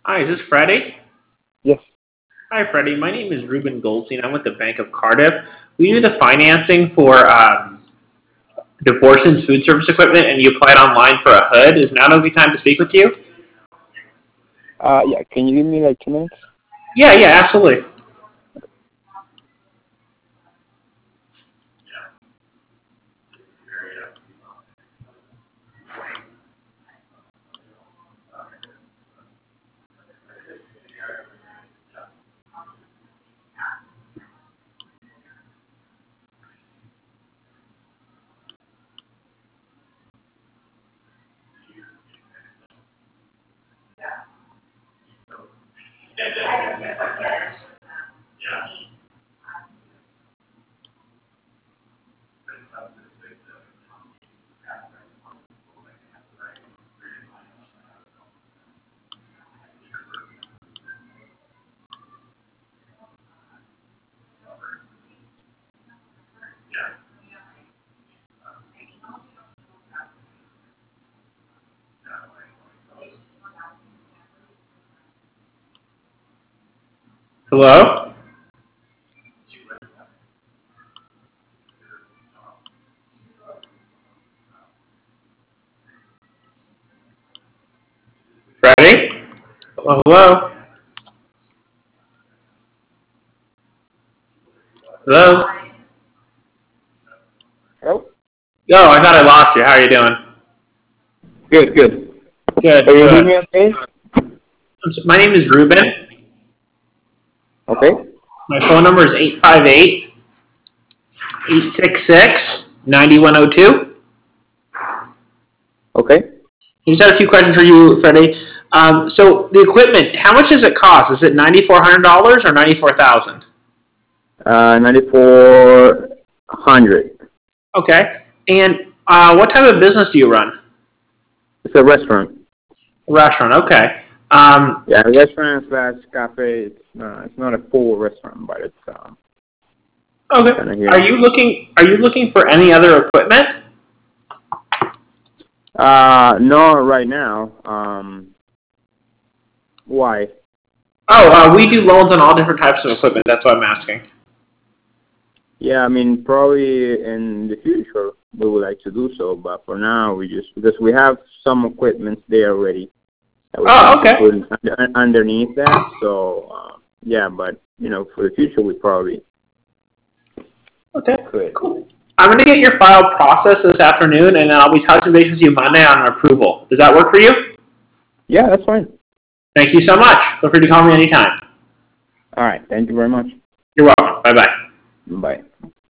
Hi, is this Freddie? Yes. Hi, Freddie. My name is Ruben Goldstein. I'm with the Bank of Cardiff. We do the financing for DeBorson's food service equipment, and you applied online for a hood. Is now a good time to speak with you? Yeah. Can you give me like 2 minutes? Yeah, absolutely. Hello? Freddie? Hello? Hello? Hello? Oh, I thought I lost you. How are you doing? Good, good. Can Good, you hear good. me okay? My name is Ruben. Okay. My phone number is 858-866-9102. Okay. I just had a few questions for you, Freddie. So the equipment, how much does it cost? Is it $9,400 or 94,000? 9400. Okay. And what type of business do you run? It's a restaurant. A restaurant. Okay. Yeah, a restaurant slash cafe. It's not a full restaurant, but it's Okay. kind of here. Are you looking for any other equipment? No, right now. Why? Oh, we do loans on all different types of equipment. That's what I'm asking. Yeah, I mean, probably in the future we would like to do so, but for now because we have some equipment there already that we Oh, plan to okay. put underneath that. So yeah, but for the future we probably Okay. could. Cool. I'm going to get your file processed this afternoon, and then I'll be touching base with you Monday on an approval. Does that work for you? Yeah, that's fine. Thank you so much. Feel free to call me anytime. All right. Thank you very much. You're welcome. Bye-bye. Bye.